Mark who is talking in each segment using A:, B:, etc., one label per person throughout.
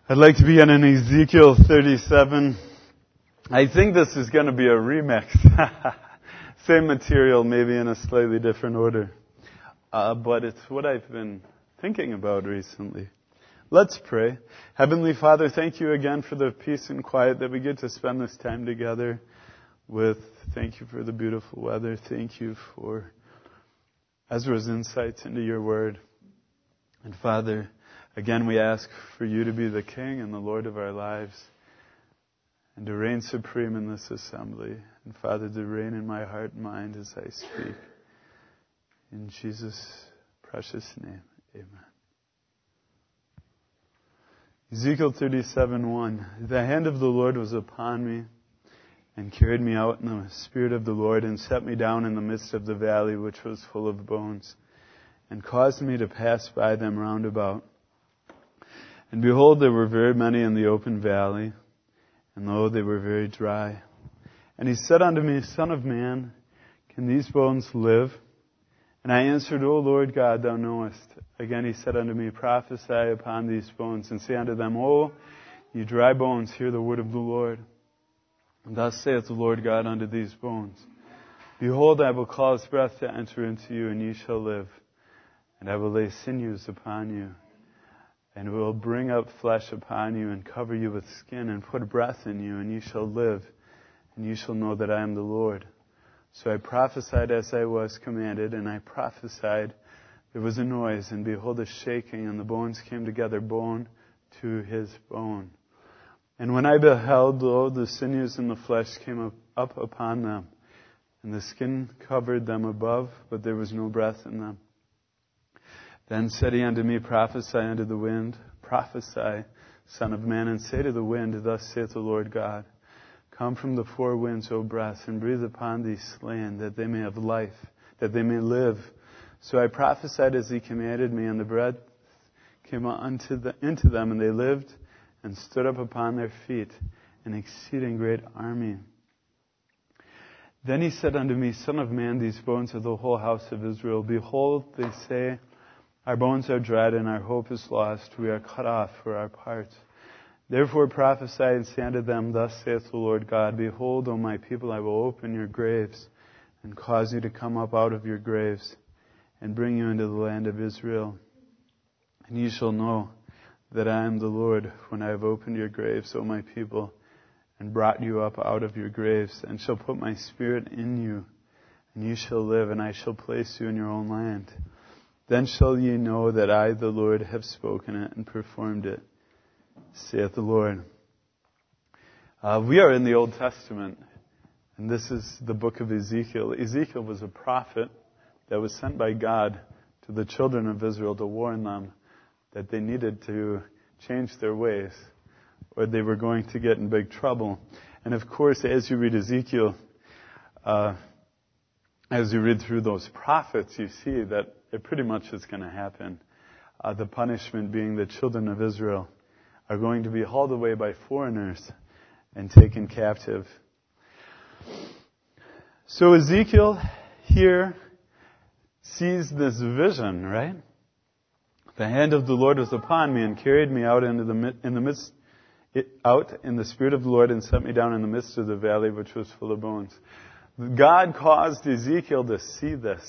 A: I'd like to begin in Ezekiel 37. I think this is going to be a remix. Same material, maybe in a slightly different order. But it's what I've been thinking about recently. Let's pray. Heavenly Father, thank you again for the peace and quiet that we get to spend this time together with. Thank you for the beautiful weather. Thank you for Ezra's insights into your word. And Father, again, we ask for you to be the King and the Lord of our lives and to reign supreme in this assembly. And Father, to reign in my heart and mind as I speak. In Jesus' precious name, amen. Ezekiel 37:1. The hand of the Lord was upon me and carried me out in the Spirit of the Lord and set me down in the midst of the valley which was full of bones and caused me to pass by them round about. And behold, there were very many in the open valley, and lo, they were very dry. And he said unto me, Son of man, can these bones live? And I answered, O Lord God, thou knowest. Again he said unto me, Prophesy upon these bones, and say unto them, O ye dry bones, hear the word of the Lord. And thus saith the Lord God unto these bones, Behold, I will cause breath to enter into you, and ye shall live. And I will lay sinews upon you, and will bring up flesh upon you, and cover you with skin, and put breath in you, and ye shall live, and ye shall know that I am the Lord. So I prophesied as I was commanded, and I prophesied. There was a noise, and behold, a shaking, and the bones came together, bone to his bone. And when I beheld, lo, the sinews and the flesh came up upon them, and the skin covered them above, but there was no breath in them. Then said he unto me, Prophesy unto the wind, prophesy, Son of man, and say to the wind, Thus saith the Lord God, Come from the four winds, O breath, and breathe upon these slain, that they may have life, that they may live. So I prophesied as he commanded me, and the breath came into them, and they lived, and stood up upon their feet, an exceeding great army. Then he said unto me, Son of man, these bones are the whole house of Israel. Behold, they say, Our bones are dried, and our hope is lost. We are cut off for our parts. Therefore prophesy and say unto them, Thus saith the Lord God, Behold, O my people, I will open your graves, and cause you to come up out of your graves, and bring you into the land of Israel. And ye shall know that I am the Lord, when I have opened your graves, O my people, and brought you up out of your graves, and shall put my spirit in you, and ye shall live, and I shall place you in your own land. Then shall ye know that I, the Lord, have spoken it and performed it, saith the Lord. We are in the Old Testament, and this is the book of Ezekiel. Ezekiel was a prophet that was sent by God to the children of Israel to warn them that they needed to change their ways, or they were going to get in big trouble. And of course, as you read Ezekiel, as you read through those prophets, you see that it pretty much is going to happen. The punishment being the children of Israel are going to be hauled away by foreigners and taken captive. So Ezekiel here sees this vision, right? The hand of the Lord was upon me and carried me out in the Spirit of the Lord and set me down in the midst of the valley which was full of bones. God caused Ezekiel to see this.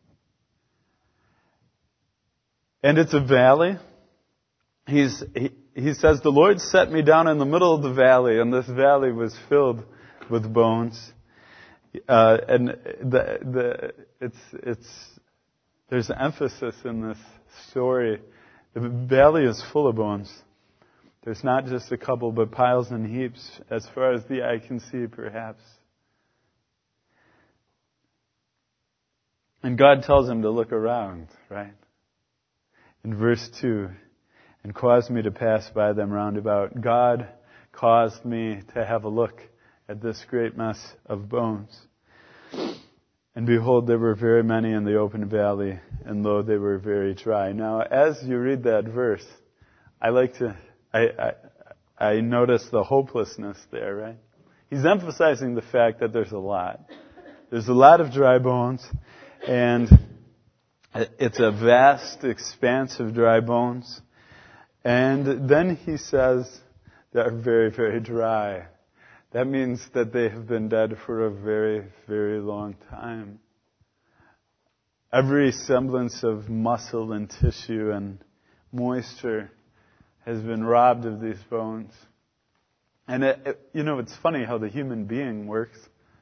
A: And it's a valley. He says, the Lord set me down in the middle of the valley, and this valley was filled with bones. And there's emphasis in this story. The valley is full of bones. There's not just a couple, but piles and heaps, as far as the eye can see, perhaps. And God tells him to look around, right? In verse 2, and caused me to pass by them round about. God caused me to have a look at this great mess of bones. And behold, there were very many in the open valley, and lo, they were very dry. Now, as you read that verse, I notice the hopelessness there, right? He's emphasizing the fact that there's a lot. There's a lot of dry bones, and it's a vast expanse of dry bones. And then he says they're very, very dry. That means that they have been dead for a very, very long time. Every semblance of muscle and tissue and moisture has been robbed of these bones. And it's funny how the human being works.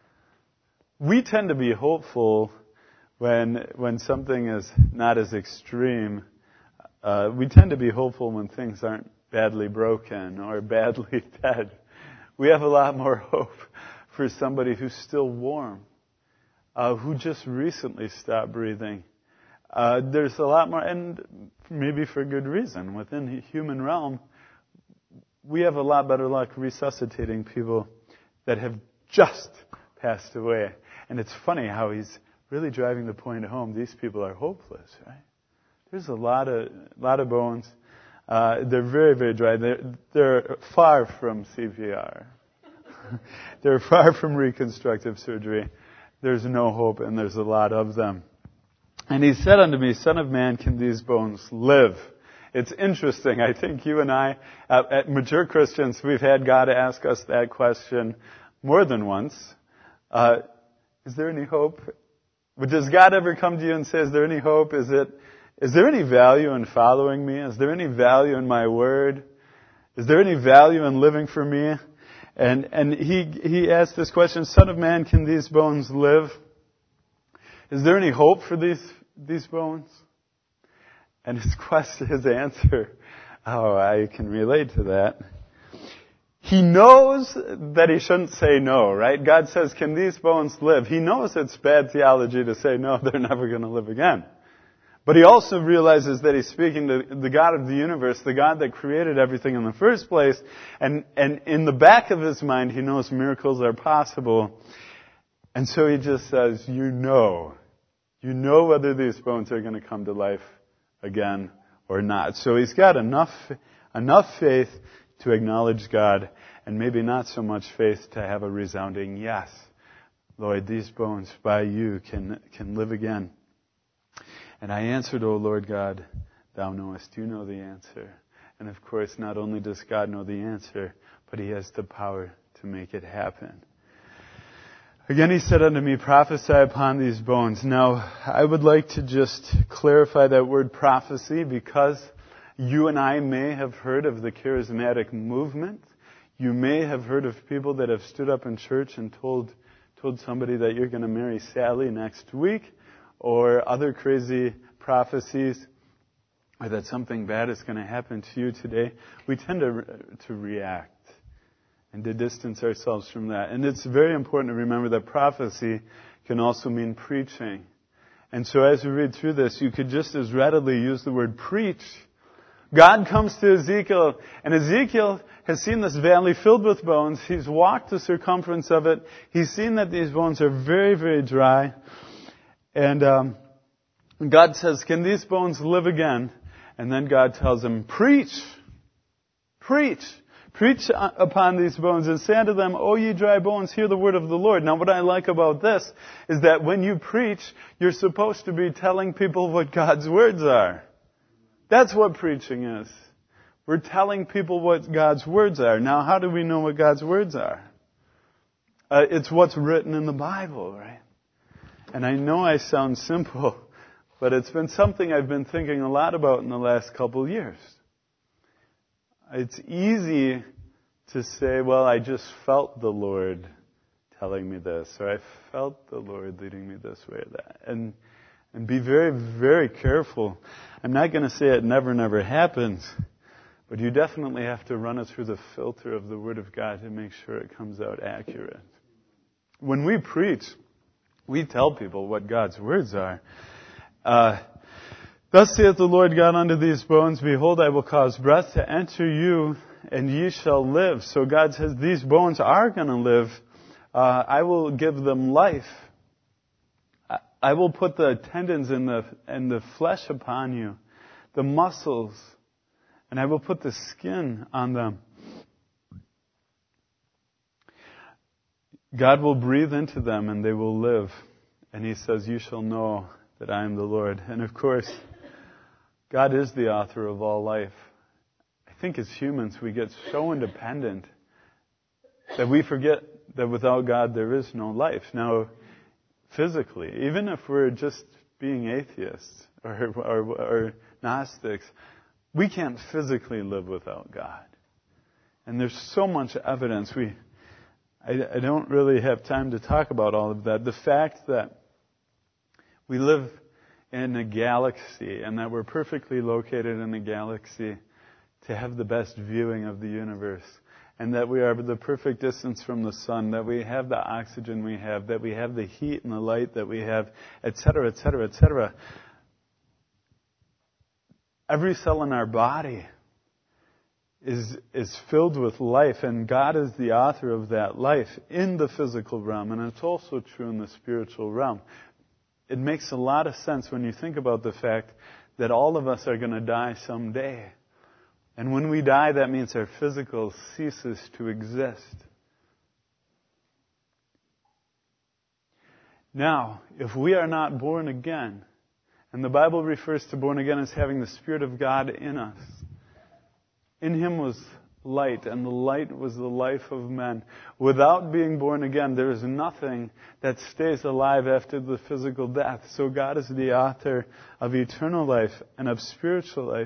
A: We tend to be hopeful when something is not as extreme. We tend to be hopeful when things aren't badly broken or badly dead. We have a lot more hope for somebody who's still warm, who just recently stopped breathing. There's a lot more, and maybe for good reason. Within the human realm, we have a lot better luck resuscitating people that have just passed away. And it's funny how he's really driving the point home. These people are hopeless, right? There's a lot of bones. They're very, very dry. They're far from CPR. They're far from reconstructive surgery. There's no hope, and there's a lot of them. And he said unto me, Son of man, can these bones live? It's interesting. I think you and I, at mature Christians, we've had God ask us that question more than once. Is there any hope? But does God ever come to you and say, is there any hope? Is there any value in following me? Is there any value in my word? Is there any value in living for me? And he asked this question, Son of man, can these bones live? Is there any hope for these bones? And his answer, I can relate to that. He knows that he shouldn't say no, right? God says, can these bones live? He knows it's bad theology to say, no, they're never going to live again. But he also realizes that he's speaking to the God of the universe, the God that created everything in the first place. And in the back of his mind, he knows miracles are possible. And so he just says, you know whether these bones are going to come to life again or not. So he's got enough faith to acknowledge God, and maybe not so much faith to have a resounding yes. Lord, these bones by you can live again. And I answered, O Lord God, thou knowest. You know the answer. And of course, not only does God know the answer, but he has the power to make it happen. Again, he said unto me, prophesy upon these bones. Now, I would like to just clarify that word prophecy, because you and I may have heard of the charismatic movement. You may have heard of people that have stood up in church and told somebody that you're going to marry Sally next week, or other crazy prophecies, or that something bad is going to happen to you today. We tend to react and to distance ourselves from that. And it's very important to remember that prophecy can also mean preaching. And so as we read through this, you could just as readily use the word preach. God comes to Ezekiel, and Ezekiel has seen this valley filled with bones. He's walked the circumference of it. He's seen that these bones are very, very dry. And God says, can these bones live again? And then God tells him, preach upon these bones and say unto them, O ye dry bones, hear the word of the Lord. Now what I like about this is that when you preach, you're supposed to be telling people what God's words are. That's what preaching is. We're telling people what God's words are. Now, how do we know what God's words are? It's what's written in the Bible, right? And I know I sound simple, but it's been something I've been thinking a lot about in the last couple of years. It's easy to say, well, I just felt the Lord telling me this, or I felt the Lord leading me this way or that. And be very, very careful. I'm not going to say it never happens, but you definitely have to run it through the filter of the Word of God to make sure it comes out accurate. When we preach, we tell people what God's words are. Thus saith the Lord God unto these bones, behold, I will cause breath to enter you, and ye shall live. So God says these bones are going to live. I will give them life. I will put the tendons and the flesh upon you, the muscles, and I will put the skin on them. God will breathe into them and they will live. And he says, you shall know that I am the Lord. And of course, God is the author of all life. think as humans we get so independent that we forget that without God there is no life. Now, physically, even if we're just being atheists or Gnostics, we can't physically live without God. And there's so much evidence. I don't really have time to talk about all of that. The fact that we live in a galaxy and that we're perfectly located in a galaxy to have the best viewing of the universe, and that we are the perfect distance from the sun, that we have the oxygen we have, that we have the heat and the light that we have, etc., etc., etc. Every cell in our body is filled with life, and God is the author of that life in the physical realm, and it's also true in the spiritual realm. It makes a lot of sense when you think about the fact that all of us are going to die someday. And when we die, that means our physical ceases to exist. Now, if we are not born again, and the Bible refers to born again as having the Spirit of God in us, in Him was light, and the light was the life of men. Without being born again, there is nothing that stays alive after the physical death. So God is the author of eternal life and of spiritual life.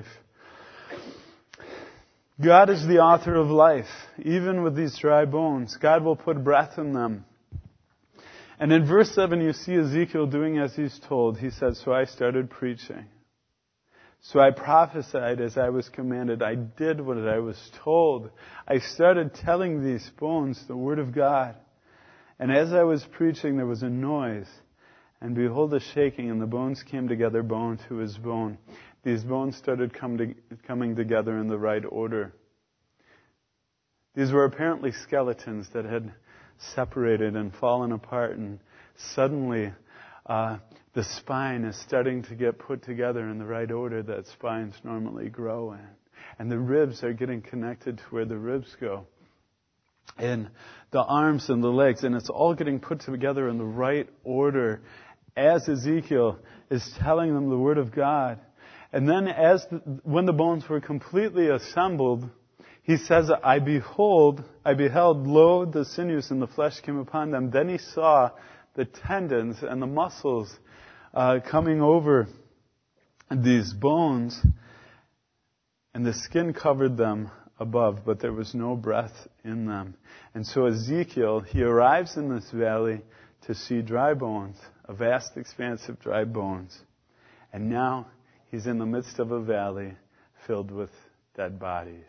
A: God is the author of life. Even with these dry bones, God will put breath in them. And in verse 7, you see Ezekiel doing as he's told. He says, "So I started preaching. So I prophesied as I was commanded. I did what I was told. I started telling these bones the word of God. And as I was preaching, there was a noise. And behold, a shaking, and the bones came together, bone to his bone. These bones started coming together in the right order. These were apparently skeletons that had separated and fallen apart, and suddenly the spine is starting to get put together in the right order that spines normally grow in. And the ribs are getting connected to where the ribs go. And the arms and the legs, and it's all getting put together in the right order as Ezekiel is telling them the word of God. And then when the bones were completely assembled, he says, I beheld, lo, the sinews and the flesh came upon them. Then he saw the tendons and the muscles coming over these bones, and the skin covered them above, but there was no breath in them. And so Ezekiel, he arrives in this valley to see dry bones, a vast expanse of dry bones. And now he's in the midst of a valley filled with dead bodies.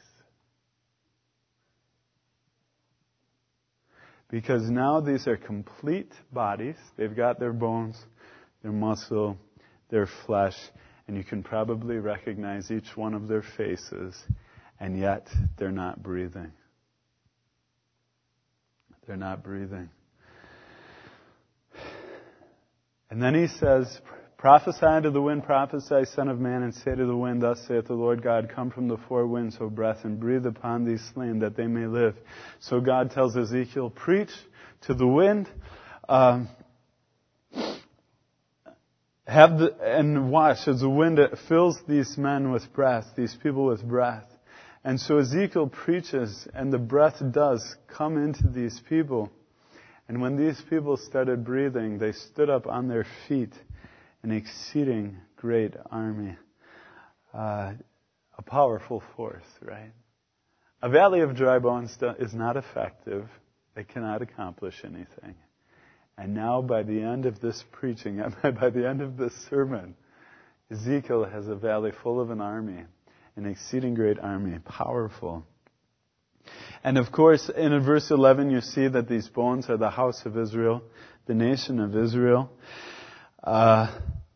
A: Because now these are complete bodies. They've got their bones, their muscle, their flesh, and you can probably recognize each one of their faces, and yet they're not breathing. They're not breathing. And then he says, prophesy unto the wind, prophesy, son of man, and say to the wind, thus saith the Lord God, come from the four winds, O breath, and breathe upon these slain, that they may live. So God tells Ezekiel, preach to the wind, and watch as the wind fills these men with breath, these people with breath. And so Ezekiel preaches, and the breath does come into these people. And when these people started breathing, they stood up on their feet, an exceeding great army. A powerful force, right? A valley of dry bones is not effective. It cannot accomplish anything. And now by the end of this preaching, by the end of this sermon, Ezekiel has a valley full of an army, an exceeding great army, powerful. And of course, in verse 11, you see that these bones are the house of Israel, the nation of Israel. And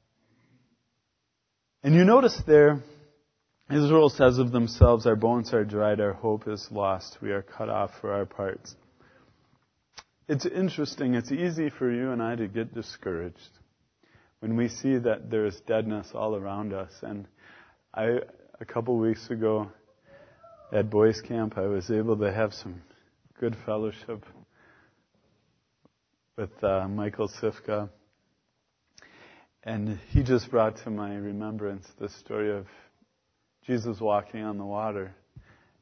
A: you notice there, Israel says of themselves, our bones are dried, our hope is lost, we are cut off for our parts. It's interesting, it's easy for you and I to get discouraged when we see that there is deadness all around us. And a couple weeks ago at boys camp, I was able to have some good fellowship with Michael Sifka. And he just brought to my remembrance the story of Jesus walking on the water.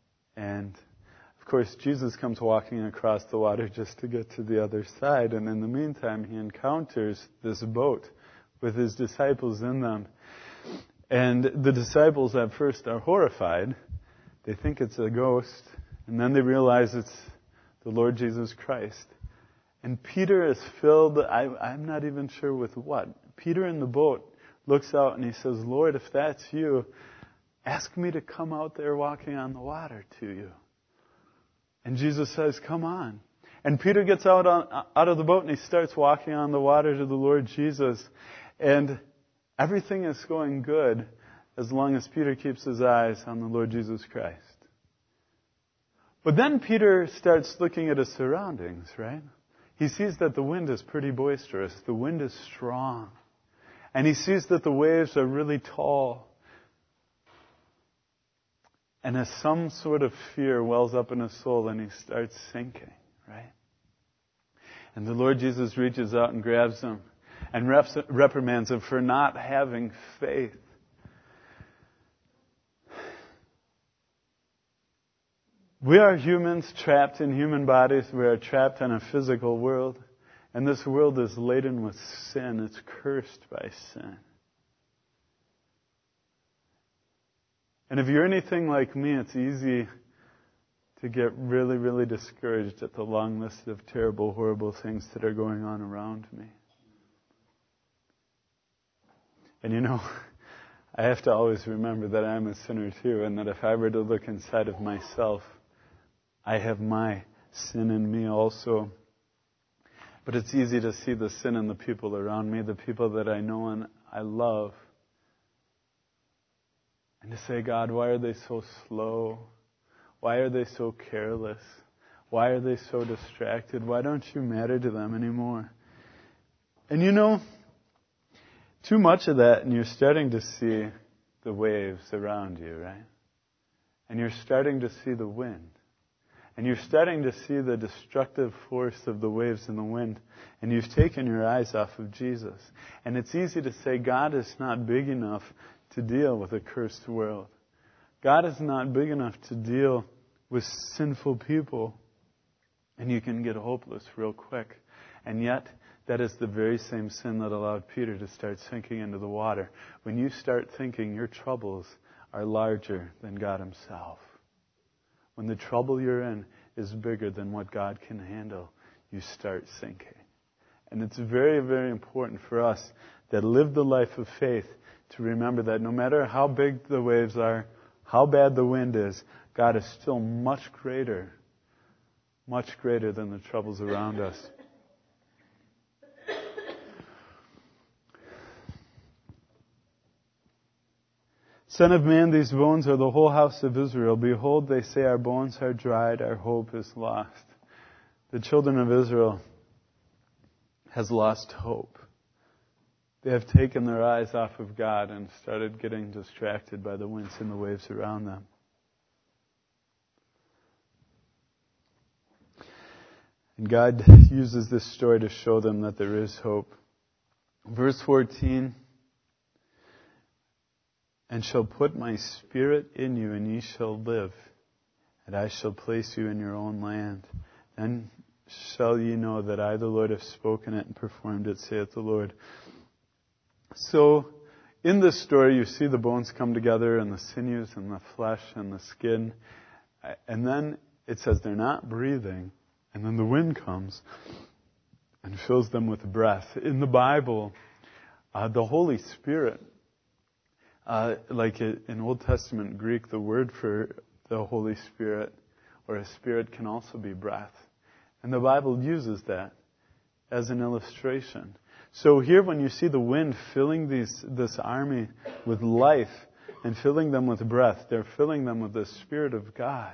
A: And of course, Jesus comes walking across the water just to get to the other side. And in the meantime, he encounters this boat with his disciples in them. And the disciples at first are horrified. They think it's a ghost. And then they realize it's the Lord Jesus Christ. And Peter is filled, I'm not even sure with what. Peter in the boat looks out and he says, Lord, if that's you, ask me to come out there walking on the water to you. And Jesus says, come on. And Peter gets out of the boat and he starts walking on the water to the Lord Jesus. And everything is going good as long as Peter keeps his eyes on the Lord Jesus Christ. But then Peter starts looking at his surroundings, right? He sees that the wind is pretty boisterous. The wind is strong. And he sees that the waves are really tall. And as some sort of fear wells up in his soul and he starts sinking, right? And the Lord Jesus reaches out and grabs him and reprimands him for not having faith. We are humans trapped in human bodies. We are trapped in a physical world. And this world is laden with sin. It's cursed by sin. And if you're anything like me, it's easy to get really, really discouraged at the long list of terrible, horrible things that are going on around me. And you know, I have to always remember that I'm a sinner too, and that if I were to look inside of myself, I have my sin in me also. But it's easy to see the sin in the people around me, the people that I know and I love. And to say, God, why are they so slow? Why are they so careless? Why are they so distracted? Why don't you matter to them anymore? And you know, too much of that, and you're starting to see the waves around you, right? And you're starting to see the wind. And you're starting to see the destructive force of the waves and the wind. And you've taken your eyes off of Jesus. And it's easy to say God is not big enough to deal with a cursed world. God is not big enough to deal with sinful people. And you can get hopeless real quick. And yet, that is the very same sin that allowed Peter to start sinking into the water. When you start thinking your troubles are larger than God Himself, when the trouble you're in is bigger than what God can handle, you start sinking. And it's very, very important for us that live the life of faith to remember that no matter how big the waves are, how bad the wind is, God is still much greater than the troubles around us. Son of man, these bones are the whole house of Israel. Behold, they say, our bones are dried, our hope is lost. The children of Israel has lost hope. They have taken their eyes off of God and started getting distracted by the winds and the waves around them. And God uses this story to show them that there is hope. Verse 14, and shall put my spirit in you, and ye shall live, and I shall place you in your own land. Then shall ye know that I, the Lord, have spoken it and performed it, saith the Lord. So, in this story, you see the bones come together, and the sinews, and the flesh, and the skin. And then it says they're not breathing, and then the wind comes and fills them with breath. In the Bible, the Holy Spirit, like in Old Testament Greek, the word for the Holy Spirit or a spirit can also be breath. And the Bible uses that as an illustration. So here when you see the wind filling this army with life and filling them with breath, they're filling them with the Spirit of God.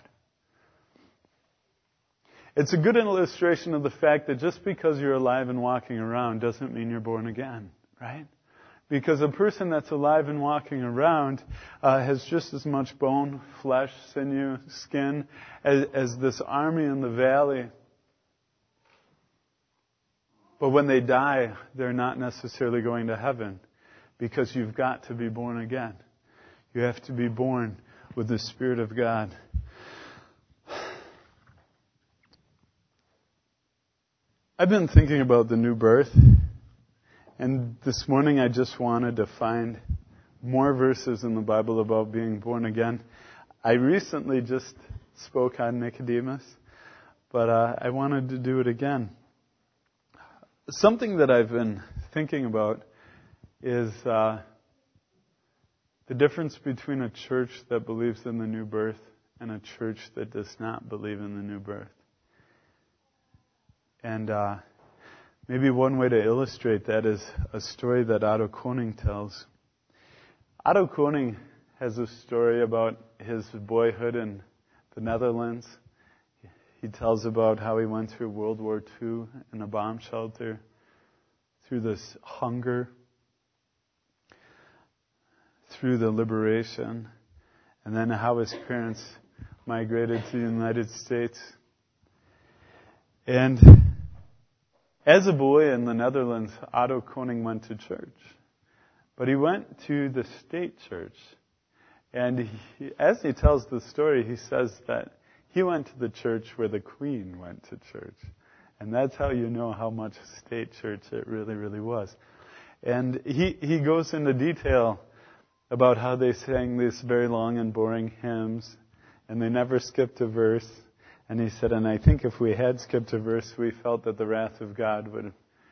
A: It's a good illustration of the fact that just because you're alive and walking around doesn't mean you're born again, right? Because a person that's alive and walking around has just as much bone, flesh, sinew, skin as this army in the valley. But when they die, they're not necessarily going to heaven because you've got to be born again. You have to be born with the Spirit of God. I've been thinking about the new birth, and this morning I just wanted to find more verses in the Bible about being born again. I recently just spoke on Nicodemus, but I wanted to do it again. Something that I've been thinking about is the difference between a church that believes in the new birth and a church that does not believe in the new birth. And maybe one way to illustrate that is a story that Otto Koning tells. Otto Koning has a story about his boyhood in the Netherlands. He tells about how he went through World War II in a bomb shelter, through this hunger, through the liberation, and then how his parents migrated to the United States. And as a boy in the Netherlands, Otto Koning went to church. But he went to the state church. And as he tells the story, he says that he went to the church where the Queen went to church. And that's how you know how much state church it really, really was. And he goes into detail about how they sang these very long and boring hymns, and they never skipped a verse. And he said, and I think if we had skipped a verse, we felt that the wrath of God would,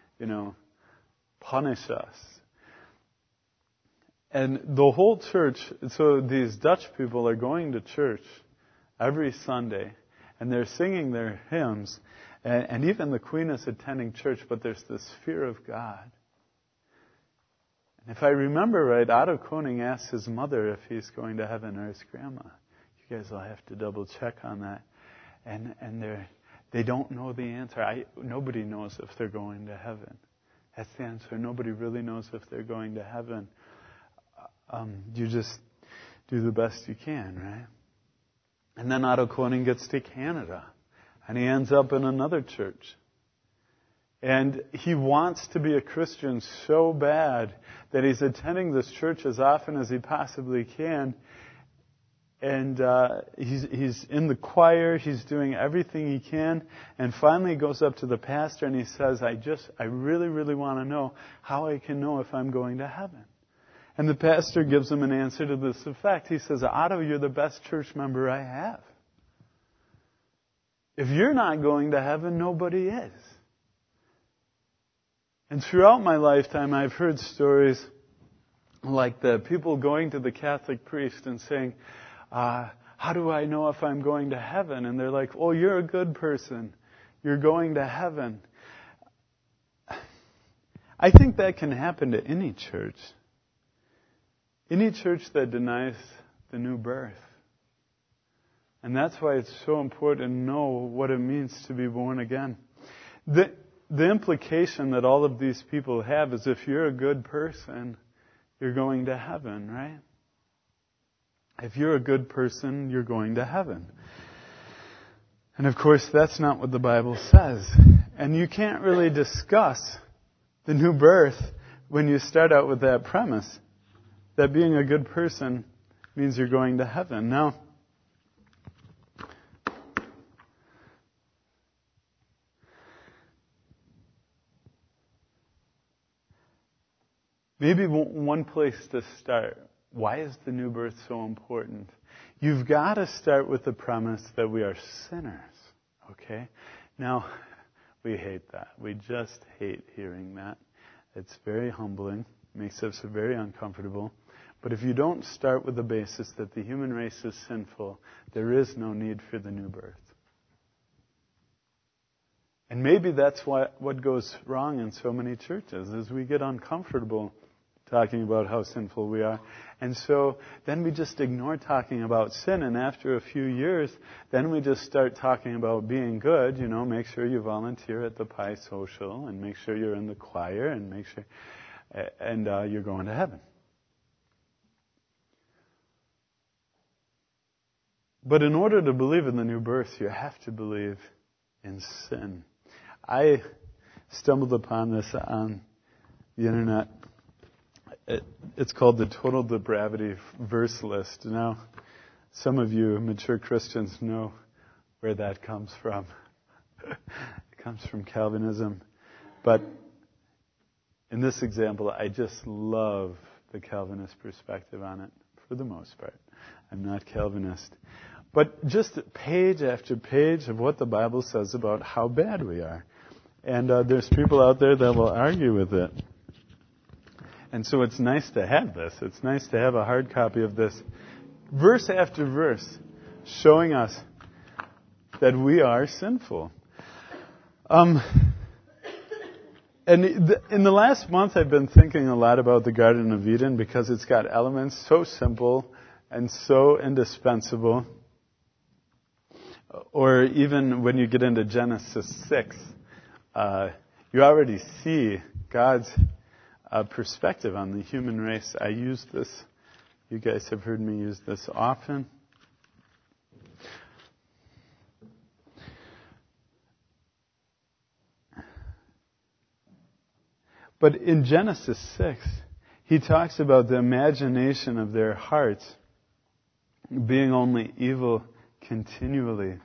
A: punish us. And the whole church, so these Dutch people are going to church every Sunday, and they're singing their hymns, and even the Queen is attending church, but there's this fear of God. And if I remember right, Otto Koning asked his mother if he's going to heaven, or his grandma. You guys will have to double check on that. And they don't know the answer. Nobody knows if they're going to heaven. That's the answer. Nobody really knows if they're going to heaven. You just do the best you can, right? And then Otto Koning gets to Canada, and he ends up in another church. And he wants to be a Christian so bad that he's attending this church as often as he possibly can. And he's in the choir, he's doing everything he can, and finally he goes up to the pastor and he says, I really, really want to know how I can know if I'm going to heaven. And the pastor gives him an answer to this effect. He says, Otto, you're the best church member I have. If you're not going to heaven, nobody is. And throughout my lifetime, I've heard stories like the people going to the Catholic priest and saying, how do I know if I'm going to heaven? And they're like, oh, you're a good person. You're going to heaven. I think that can happen to any church. Any church that denies the new birth. And that's why it's so important to know what it means to be born again. The implication that all of these people have is if you're a good person, you're going to heaven, right? If you're a good person, you're going to heaven. And of course, that's not what the Bible says. And you can't really discuss the new birth when you start out with that premise that being a good person means you're going to heaven. Now, maybe one place to start. Why is the new birth so important? You've got to start with the premise that we are sinners, okay? Now, we hate that. We just hate hearing that. It's very humbling, makes us very uncomfortable. But if you don't start with the basis that the human race is sinful, there is no need for the new birth. And maybe that's what goes wrong in so many churches, is we get uncomfortable talking about how sinful we are. And so then we just ignore talking about sin, and after a few years, then we just start talking about being good, make sure you volunteer at the Pi Social, and make sure you're in the choir, and make sure, and you're going to heaven. But in order to believe in the new birth, you have to believe in sin. I stumbled upon this on the internet. It's called the Total Depravity Verse List. Now, some of you mature Christians know where that comes from. It comes from Calvinism. But in this example, I just love the Calvinist perspective on it, for the most part. I'm not Calvinist. But just page after page of what the Bible says about how bad we are. And there's people out there that will argue with it. And so it's nice to have this. It's nice to have a hard copy of this, verse after verse, showing us that we are sinful. And in the last month, I've been thinking a lot about the Garden of Eden because it's got elements so simple and so indispensable. Or even when you get into Genesis 6, you already see God's perspective on the human race. I use this. You guys have heard me use this often. But in Genesis 6, he talks about the imagination of their hearts being only evil continually.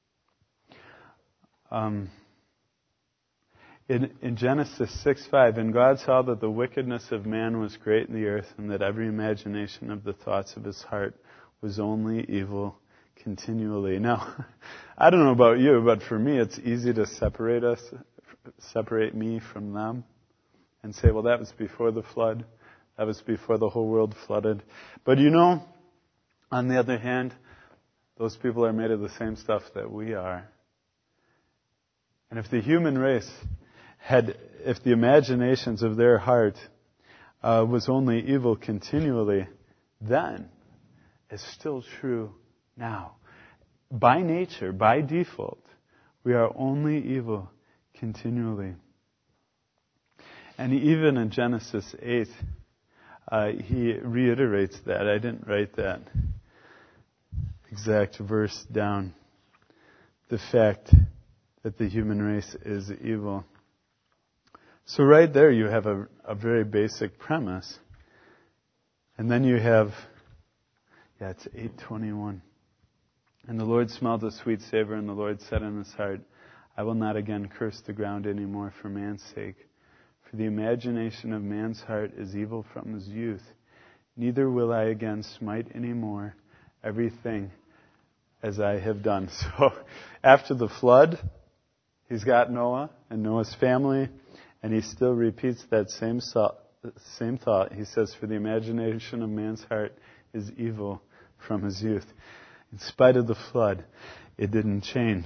A: In Genesis 6:5, and God saw that the wickedness of man was great in the earth, and that every imagination of the thoughts of his heart was only evil continually. Now, I don't know about you, but for me, it's easy to separate me from them, and say, well, that was before the flood. That was before the whole world flooded. But you know, on the other hand, those people are made of the same stuff that we are. And if the human race if the imaginations of their heart was only evil continually, then it's still true now. By nature, by default, we are only evil continually. And even in Genesis 8, he reiterates that. I didn't write that exact verse down. The fact that the human race is evil. So right there you have a very basic premise. And then you have, it's 8:21. And the Lord smelled a sweet savor, and the Lord said in his heart, I will not again curse the ground anymore for man's sake. For the imagination of man's heart is evil from his youth. Neither will I again smite anymore everything as I have done. So after the flood, he's got Noah and Noah's family, and he still repeats that same thought. He says, for the imagination of man's heart is evil from his youth. In spite of the flood, it didn't change.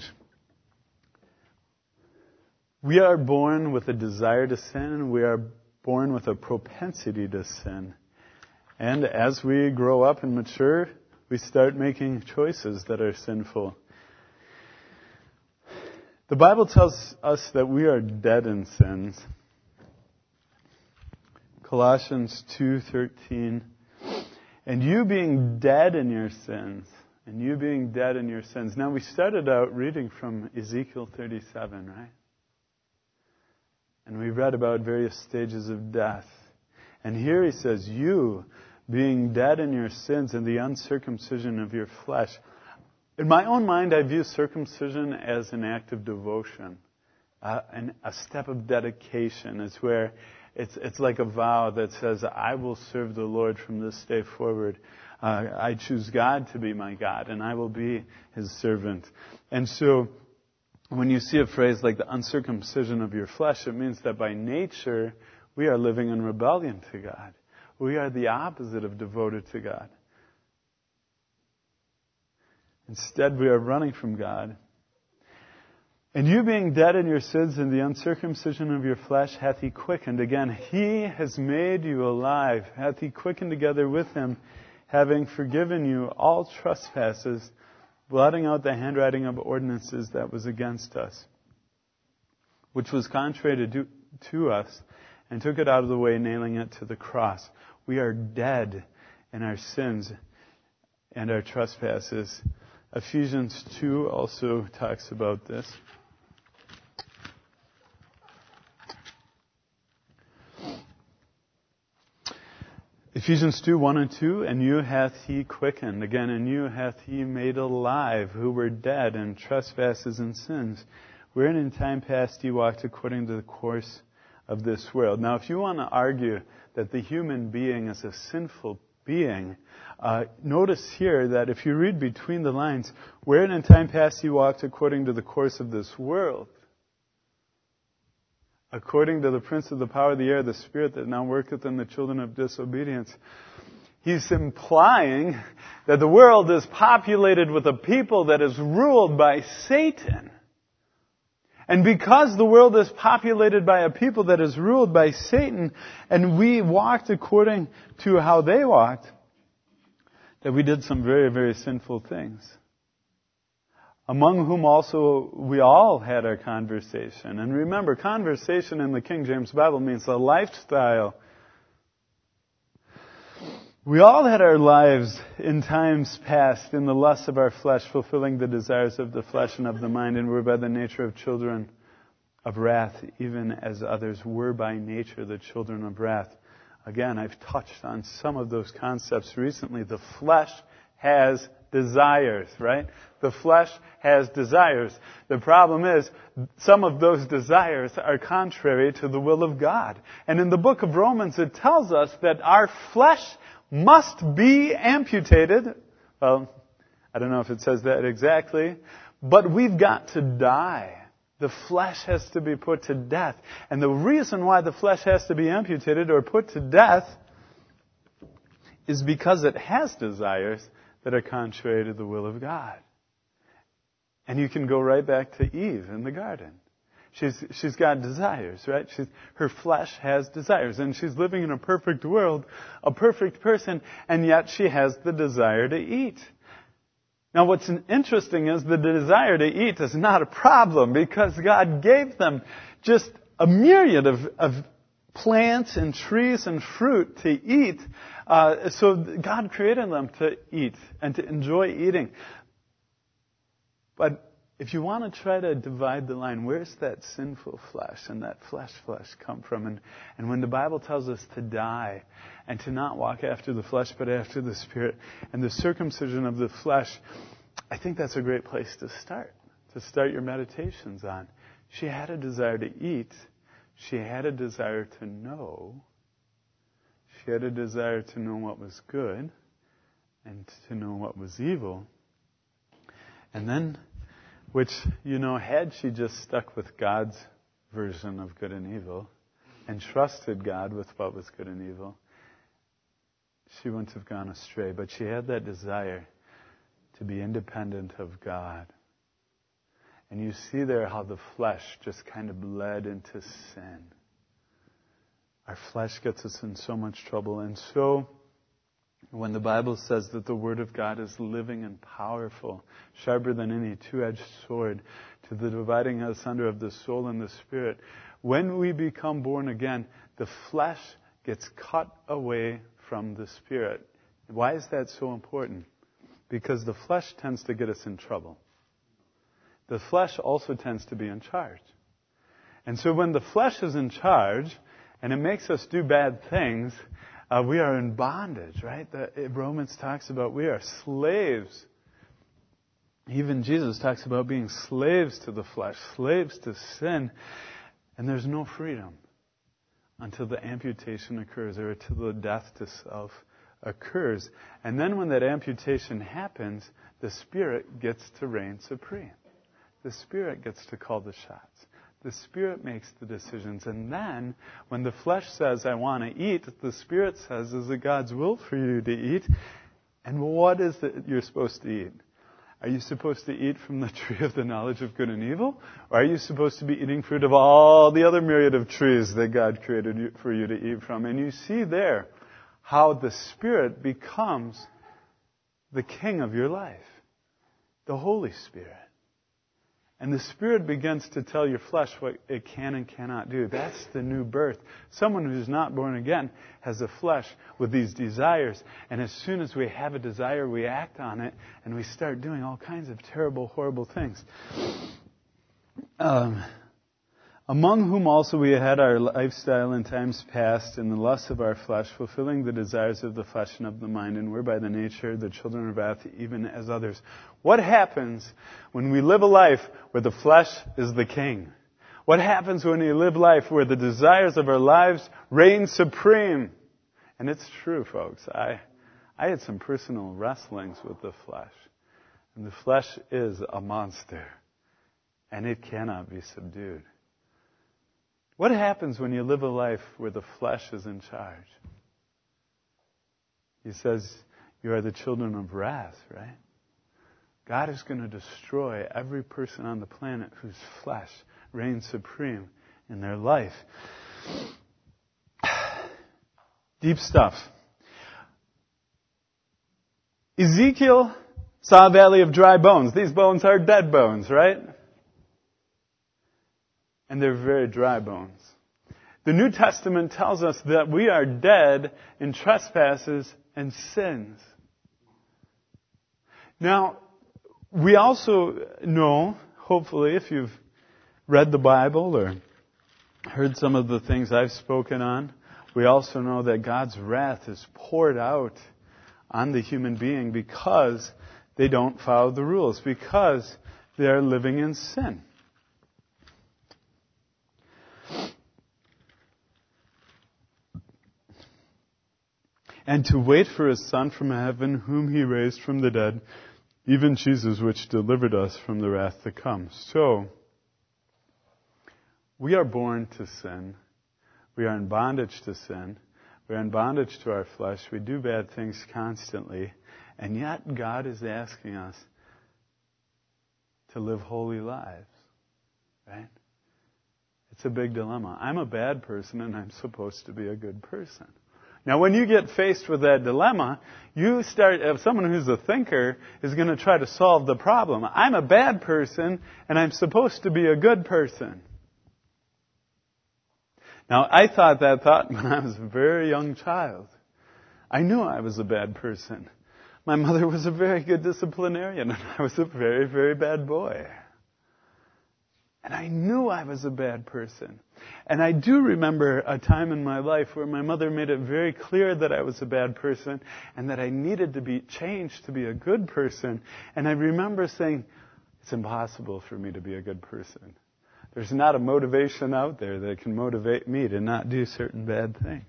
A: We are born with a desire to sin. We are born with a propensity to sin. And as we grow up and mature, we start making choices that are sinful. The Bible tells us that we are dead in sins. Colossians 2:13. And you being dead in your sins. And you being dead in your sins. Now we started out reading from Ezekiel 37, right? And we read about various stages of death. And here he says, you being dead in your sins and the uncircumcision of your flesh. In my own mind, I view circumcision as an act of devotion, a step of dedication. It's where it's like a vow that says, I will serve the Lord from this day forward. I choose God to be my God, and I will be his servant. And so, when you see a phrase like the uncircumcision of your flesh, it means that by nature, we are living in rebellion to God. We are the opposite of devoted to God. Instead, we are running from God. And you being dead in your sins and the uncircumcision of your flesh hath he quickened. Again, he has made you alive. Hath he quickened together with him, having forgiven you all trespasses, blotting out the handwriting of ordinances that was against us, which was contrary to us, and took it out of the way, nailing it to the cross. We are dead in our sins and our trespasses. Ephesians 2 also talks about this. Ephesians 2, 1 and 2, and you hath he quickened. Again, and you hath he made alive, who were dead in trespasses and sins, wherein in time past ye walked according to the course of this world. Now, if you want to argue that the human being is a sinful being, notice here that if you read between the lines, wherein in time past ye walked according to the course of this world, according to the prince of the power of the air, the spirit that now worketh in the children of disobedience. He's implying that the world is populated with a people that is ruled by Satan. And because the world is populated by a people that is ruled by Satan, and we walked according to how they walked, that we did some very, very sinful things. Among whom also we all had our conversation. And remember, conversation in the King James Bible means a lifestyle. We all had our lives in times past in the lusts of our flesh, fulfilling the desires of the flesh and of the mind, and were by the nature of children of wrath, even as others were by nature the children of wrath. Again, I've touched on some of those concepts recently. The flesh has desires, right? The flesh has desires. The problem is, some of those desires are contrary to the will of God. And in the book of Romans, it tells us that our flesh must be amputated. Well, I don't know if it says that exactly, but we've got to die. The flesh has to be put to death. And the reason why the flesh has to be amputated or put to death is because it has desires that are contrary to the will of God. And you can go right back to Eve in the garden. She's got desires, right? Her flesh has desires. And she's living in a perfect world, a perfect person, and yet she has the desire to eat. Now what's interesting is the desire to eat is not a problem because God gave them just a myriad of plants and trees and fruit to eat. So God created them to eat and to enjoy eating. But if you want to try to divide the line, where's that sinful flesh and that flesh come from? And when the Bible tells us to die and to not walk after the flesh but after the Spirit and the circumcision of the flesh, I think that's a great place to start your meditations on. She had a desire to eat. She had a desire to know. She had a desire to know what was good and to know what was evil. And then, which, had she just stuck with God's version of good and evil and trusted God with what was good and evil, she wouldn't have gone astray. But she had that desire to be independent of God. And you see there how the flesh just kind of bled into sin. Our flesh gets us in so much trouble. And so, when the Bible says that the Word of God is living and powerful, sharper than any two-edged sword, to the dividing asunder of the soul and the spirit, when we become born again, the flesh gets cut away from the spirit. Why is that so important? Because the flesh tends to get us in trouble. The flesh also tends to be in charge. And so when the flesh is in charge, and it makes us do bad things, we are in bondage, right? Romans talks about we are slaves. Even Jesus talks about being slaves to the flesh, slaves to sin. And there's no freedom until the amputation occurs or until the death to self occurs. And then when that amputation happens, the Spirit gets to reign supreme. The Spirit gets to call the shots. The Spirit makes the decisions. And then, when the flesh says, I want to eat, the Spirit says, is it God's will for you to eat? And what is it you're supposed to eat? Are you supposed to eat from the tree of the knowledge of good and evil? Or are you supposed to be eating fruit of all the other myriad of trees that God created for you to eat from? And you see there how the Spirit becomes the king of your life. The Holy Spirit. And the Spirit begins to tell your flesh what it can and cannot do. That's the new birth. Someone who's not born again has a flesh with these desires. And as soon as we have a desire, we act on it. And we start doing all kinds of terrible, horrible things. Among whom also we had our lifestyle in times past in the lusts of our flesh, fulfilling the desires of the flesh and of the mind, and were by the nature the children of wrath even as others. What happens when we live a life where the flesh is the king? What happens when we live life where the desires of our lives reign supreme? And it's true, folks. I had some personal wrestlings with the flesh. And the flesh is a monster. And it cannot be subdued. What happens when you live a life where the flesh is in charge? He says, you are the children of wrath, right? God is going to destroy every person on the planet whose flesh reigns supreme in their life. Deep stuff. Ezekiel saw a valley of dry bones. These bones are dead bones, right? And they're very dry bones. The New Testament tells us that we are dead in trespasses and sins. Now, we also know, hopefully, if you've read the Bible or heard some of the things I've spoken on, we also know that God's wrath is poured out on the human being because they don't follow the rules, because they are living in sin. And to wait for His Son from heaven, whom He raised from the dead, even Jesus, which delivered us from the wrath to come. So, we are born to sin. We are in bondage to sin. We are in bondage to our flesh. We do bad things constantly. And yet, God is asking us to live holy lives. Right? It's a big dilemma. I'm a bad person and I'm supposed to be a good person. Now, when you get faced with that dilemma, if someone who's a thinker is going to try to solve the problem. I'm a bad person, and I'm supposed to be a good person. Now, I thought that thought when I was a very young child. I knew I was a bad person. My mother was a very good disciplinarian, and I was a very, very bad boy. And I knew I was a bad person. And I do remember a time in my life where my mother made it very clear that I was a bad person and that I needed to be changed to be a good person. And I remember saying, it's impossible for me to be a good person. There's not a motivation out there that can motivate me to not do certain bad things.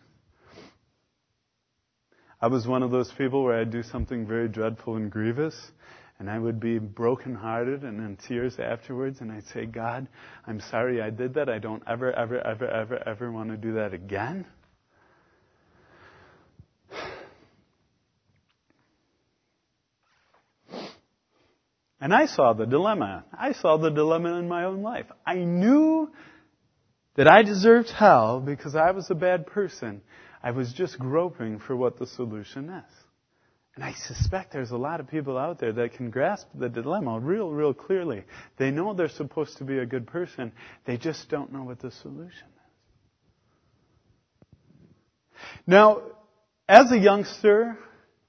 A: I was one of those people where I'd do something very dreadful and grievous, and I would be brokenhearted and in tears afterwards, and I'd say, God, I'm sorry I did that. I don't ever want to do that again. And I saw the dilemma. I saw the dilemma in my own life. I knew that I deserved hell because I was a bad person. I was just groping for what the solution is. And I suspect there's a lot of people out there that can grasp the dilemma real clearly. They know they're supposed to be a good person. They just don't know what the solution is. Now, as a youngster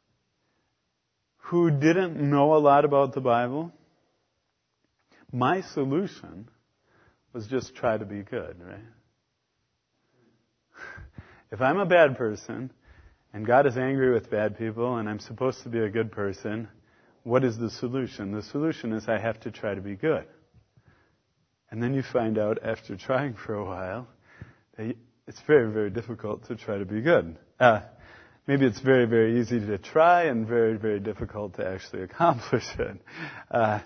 A: who didn't know a lot about the Bible, my solution was just try to be good, right? If I'm a bad person, and God is angry with bad people, and I'm supposed to be a good person, what is the solution? The solution is I have to try to be good. And then you find out after trying for a while that it's very, very difficult to try to be good. Maybe it's very, very easy to try and very, very difficult to actually accomplish it.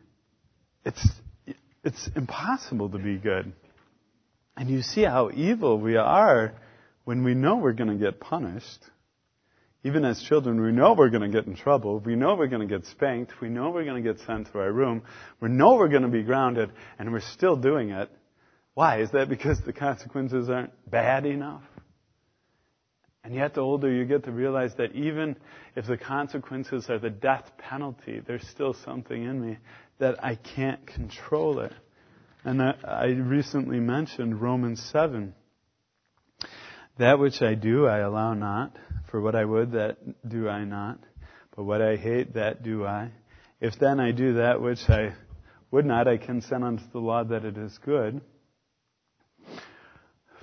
A: It's impossible to be good. And you see how evil we are when we know we're going to get punished. Even as children, we know we're going to get in trouble. We know we're going to get spanked. We know we're going to get sent to our room. We know we're going to be grounded, and we're still doing it. Why? Is that because the consequences aren't bad enough? And yet the older you get to realize that even if the consequences are the death penalty, there's still something in me that I can't control it. And I recently mentioned Romans 7. That which I do, I allow not. For what I would, that do I not. But what I hate, that do I. If then I do that which I would not, I consent unto the law that it is good.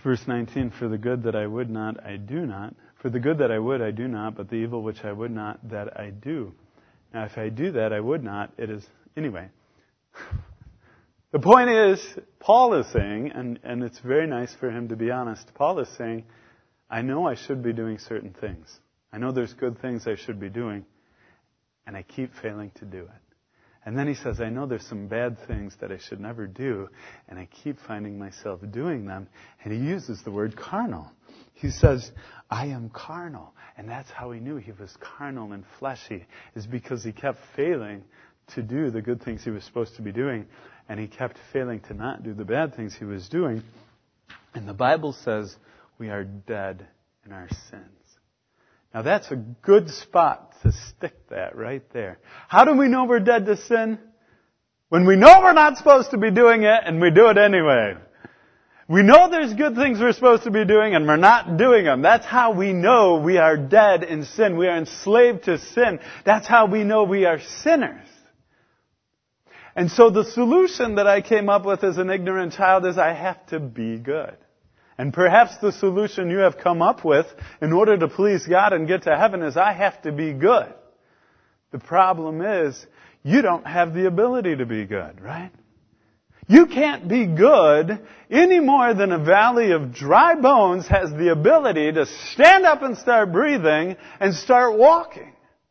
A: Verse 19, for the good that I would not, I do not. For the good that I would, I do not, but the evil which I would not, that I do. Now, if I do that, I would not. It is, anyway. The point is, Paul is saying, and it's very nice for him to be honest, Paul is saying, I know I should be doing certain things. I know there's good things I should be doing, and I keep failing to do it. And then he says, I know there's some bad things that I should never do, and I keep finding myself doing them. And he uses the word carnal. He says, I am carnal. And that's how he knew he was carnal and fleshy, is because he kept failing to do the good things he was supposed to be doing, and he kept failing to not do the bad things he was doing. And the Bible says we are dead in our sins. Now that's a good spot to stick that right there. How do we know we're dead to sin? When we know we're not supposed to be doing it and we do it anyway. We know there's good things we're supposed to be doing and we're not doing them. That's how we know we are dead in sin. We are enslaved to sin. That's how we know we are sinners. And so the solution that I came up with as an ignorant child is I have to be good. And perhaps the solution you have come up with in order to please God and get to heaven is I have to be good. The problem is you don't have the ability to be good, right? You can't be good any more than a valley of dry bones has the ability to stand up and start breathing and start walking.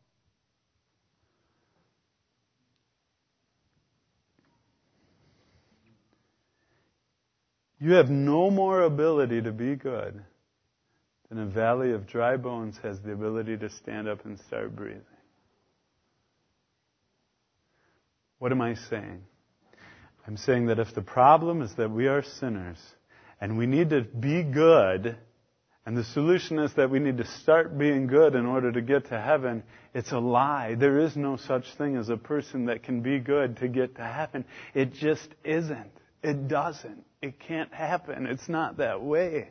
A: You have no more ability to be good than a valley of dry bones has the ability to stand up and start breathing. What am I saying? I'm saying that if the problem is that we are sinners and we need to be good, and the solution is that we need to start being good in order to get to heaven, it's a lie. There is no such thing as a person that can be good to get to heaven. It just isn't. It doesn't. It can't happen. It's not that way.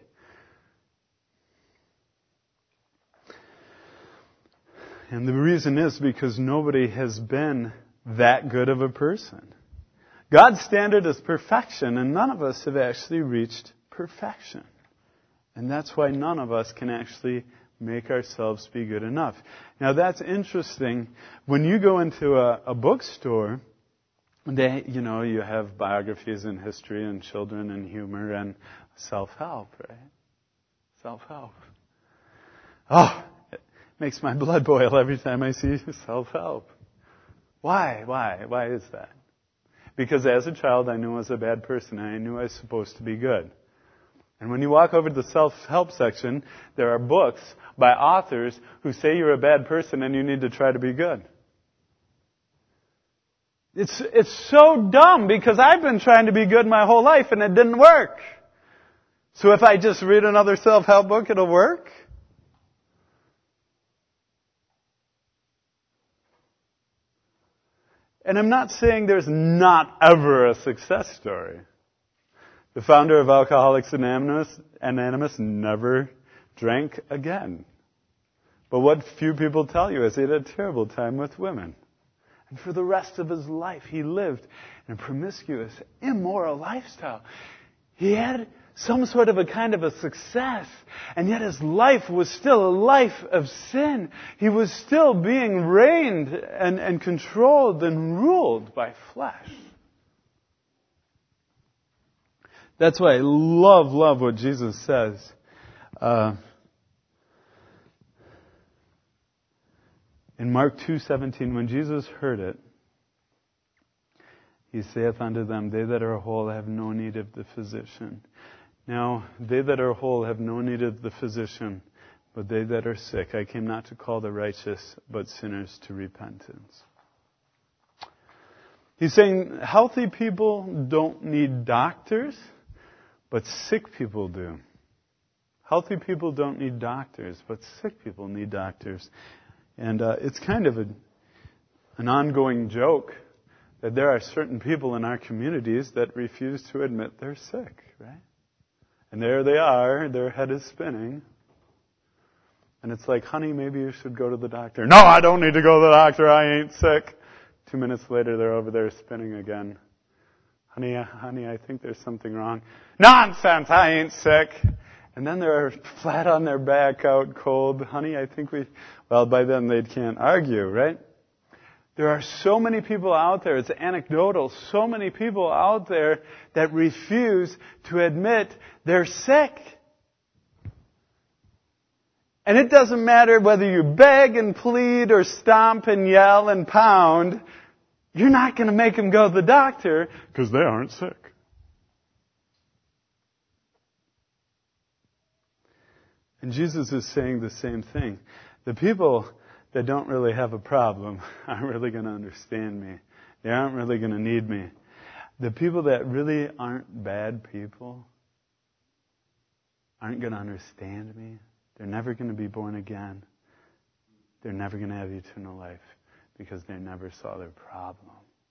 A: And the reason is because nobody has been that good of a person. God's standard is perfection, and none of us have actually reached perfection. And that's why none of us can actually make ourselves be good enough. Now that's interesting. When you go into a bookstore, you have biographies and history and children and humor and self-help, right? Self-help. Oh, it makes my blood boil every time I see self-help. Why? Why is that? Because as a child, I knew I was a bad person and I knew I was supposed to be good. And when you walk over to the self-help section, there are books by authors who say you're a bad person and you need to try to be good. It's so dumb because I've been trying to be good my whole life and it didn't work. So if I just read another self-help book, it'll work? And I'm not saying there's not ever a success story. The founder of Alcoholics Anonymous never drank again. But what few people tell you is he had a terrible time with women. And for the rest of his life, he lived in a promiscuous, immoral lifestyle. He had some sort of a kind of a success, and yet his life was still a life of sin. He was still being reigned and controlled and ruled by flesh. That's why I love what Jesus says. In Mark 2:17, when Jesus heard it, he saith unto them, they that are whole have no need of the physician. Now, they that are whole have no need of the physician, but they that are sick. I came not to call the righteous, but sinners to repentance. He's saying healthy people don't need doctors, but sick people do. Healthy people don't need doctors, but sick people need doctors. And it's kind of an ongoing joke that there are certain people in our communities that refuse to admit they're sick, right? And there they are, their head is spinning. And it's like, honey, maybe you should go to the doctor. No, I don't need to go to the doctor, I ain't sick. 2 minutes later, they're over there spinning again. Honey, I think there's something wrong. Nonsense, I ain't sick. And then they're flat on their back, out cold. Honey, I think well, by then they can't argue, right? There are so many people out there, it's anecdotal, so many people out there that refuse to admit they're sick. And it doesn't matter whether you beg and plead or stomp and yell and pound, you're not going to make them go to the doctor because they aren't sick. And Jesus is saying the same thing. The people that don't really have a problem aren't really going to understand me. They aren't really going to need me. The people that really aren't bad people aren't going to understand me. They're never going to be born again. They're never going to have eternal life because they never saw their problem.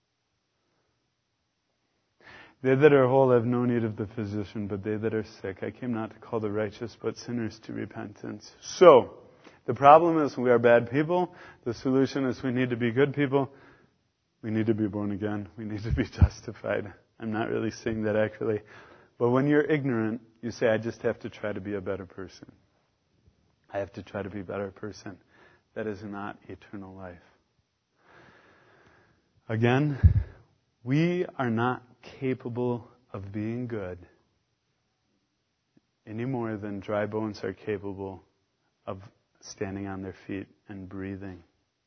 A: They that are whole have no need of the physician, but they that are sick. I came not to call the righteous, but sinners to repentance. So, the problem is we are bad people. The solution is we need to be good people. We need to be born again. We need to be justified. I'm not really saying that accurately. But when you're ignorant, you say, I just have to try to be a better person. I have to try to be a better person. That is not eternal life. Again, we are not capable of being good any more than dry bones are capable of standing on their feet and breathing.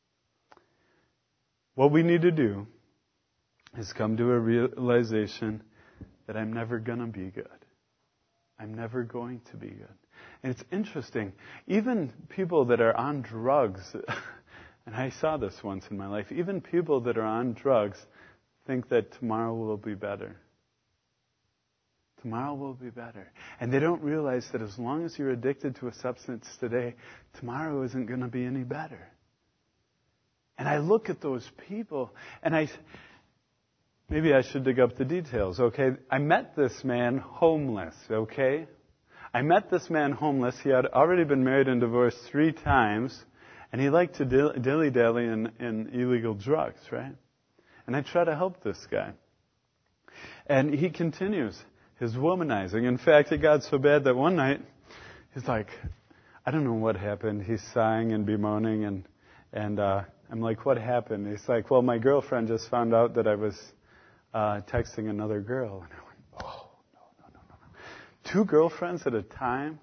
A: What we need to do is come to a realization that I'm never going to be good. I'm never going to be good. And it's interesting, even people that are on drugs, and I saw this once in my life, even people that are on drugs think that tomorrow will be better. Tomorrow will be better. And they don't realize that as long as you're addicted to a substance today, tomorrow isn't going to be any better. And I look at those people, and maybe I should dig up the details, okay? I met this man homeless, okay? I met this man homeless. He had already been married and divorced 3 times, and he liked to dilly-dally in illegal drugs, right? And I try to help this guy. And he continues his womanizing. In fact, it got so bad that one night, he's like, I don't know what happened. He's sighing and bemoaning, and I'm like, what happened? He's like, well, my girlfriend just found out that I was texting another girl. And I went, oh, no. 2 girlfriends at a time?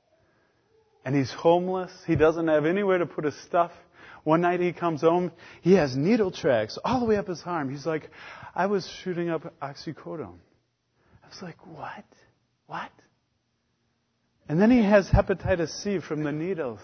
A: And he's homeless. He doesn't have anywhere to put his stuff. One night he comes home. He has needle tracks all the way up his arm. He's like, I was shooting up oxycodone. I was like, what? What? And then he has hepatitis C from the needles.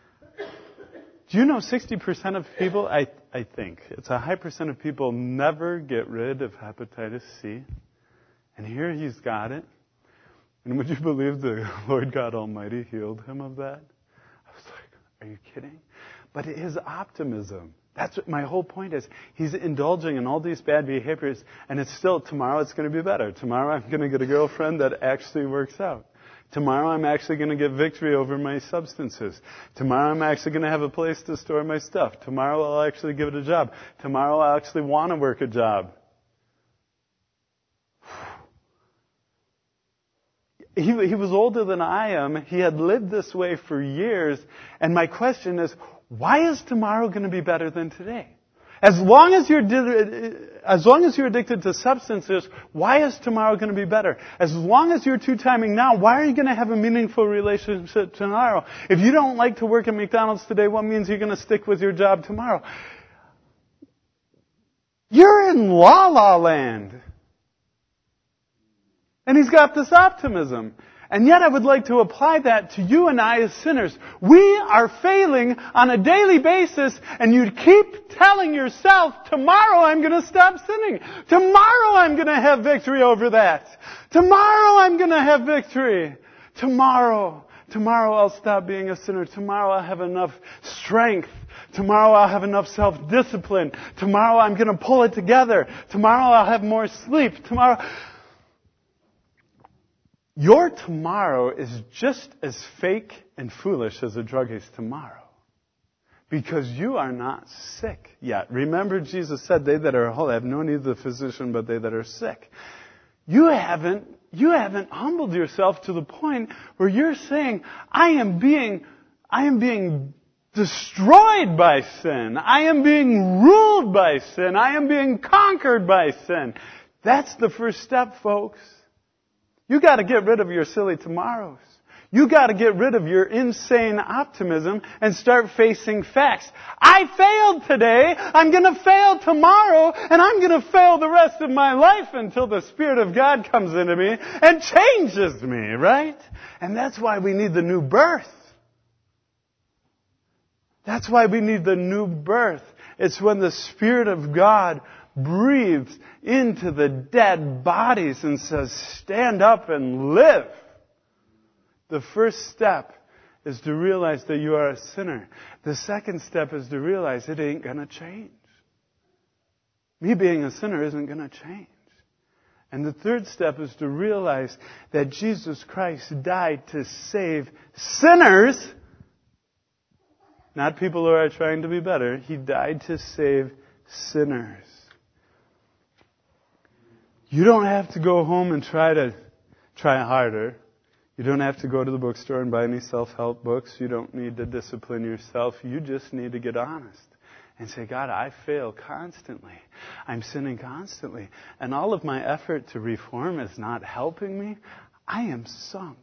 A: Do you know 60% of people, I think, it's a high percent of people never get rid of hepatitis C? And here he's got it. And would you believe the Lord God Almighty healed him of that? I was like, are you kidding? But his optimism, that's what my whole point is. He's indulging in all these bad behaviors, and it's still, tomorrow it's going to be better. Tomorrow I'm going to get a girlfriend that actually works out. Tomorrow I'm actually going to get victory over my substances. Tomorrow I'm actually going to have a place to store my stuff. Tomorrow I'll actually give it a job. Tomorrow I'll actually want to work a job. He was older than I am. He had lived this way for years. And my question is, why is tomorrow going to be better than today? As long as you're addicted to substances, why is tomorrow going to be better? As long as you're two-timing now, why are you going to have a meaningful relationship tomorrow? If you don't like to work at McDonald's today, what means you're going to stick with your job tomorrow? You're in la-la land. And he's got this optimism. And yet I would like to apply that to you and I as sinners. We are failing on a daily basis, and you keep telling yourself, tomorrow I'm going to stop sinning. Tomorrow I'm going to have victory over that. Tomorrow I'm going to have victory. Tomorrow I'll stop being a sinner. Tomorrow I'll have enough strength. Tomorrow I'll have enough self-discipline. Tomorrow I'm going to pull it together. Tomorrow I'll have more sleep. Your tomorrow is just as fake and foolish as a drug is tomorrow. because you are not sick yet. Remember, Jesus said, they that are whole have no need of the physician, but they that are sick. You haven't humbled yourself to the point where you're saying, I am being destroyed by sin. I am being ruled by sin. I am being conquered by sin. That's the first step, folks. You got to get rid of your silly tomorrows. You got to get rid of your insane optimism and start facing facts. I failed today. I'm going to fail tomorrow, and I'm going to fail the rest of my life until the Spirit of God comes into me and changes me, right? And that's why we need the new birth. That's why we need the new birth. It's when the Spirit of God breathes into the dead bodies and says, stand up and live. The first step is to realize that you are a sinner. The second step is to realize it ain't going to change. Me being a sinner isn't going to change. And the third step is to realize that Jesus Christ died to save sinners, not people who are trying to be better. He died to save sinners. You don't have to go home and try harder. You don't have to go to the bookstore and buy any self-help books. You don't need to discipline yourself. You just need to get honest and say, God, I fail constantly. I'm sinning constantly. And all of my effort to reform is not helping me. I am sunk.